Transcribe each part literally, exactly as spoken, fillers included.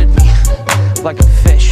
gutted me like a fish.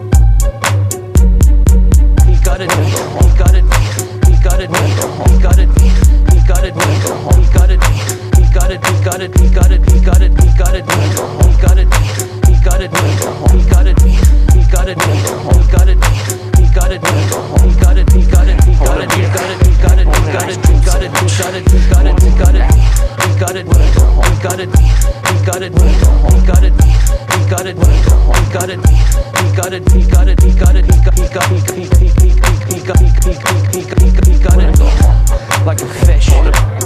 He gutted me, he gutted me, he gutted me, he gutted me, he gutted me, he gutted me, he gutted, he gutted, he gutted, he gutted, he gutted me, he gutted me, he gutted me, he gutted me, he gutted me, he gutted me, he gutted me, he gutted, he gutted, he gutted, he gutted, he gutted, he gutted, he gutted, he gutted, he gutted, he gutted me, he gutted me, he gutted me, he gutted me, he gutted me, he gutted me, he gutted me, he gutted, he gutted, he gutted, he got, he got, he he he he he got, he he he he he gutted me like a fish.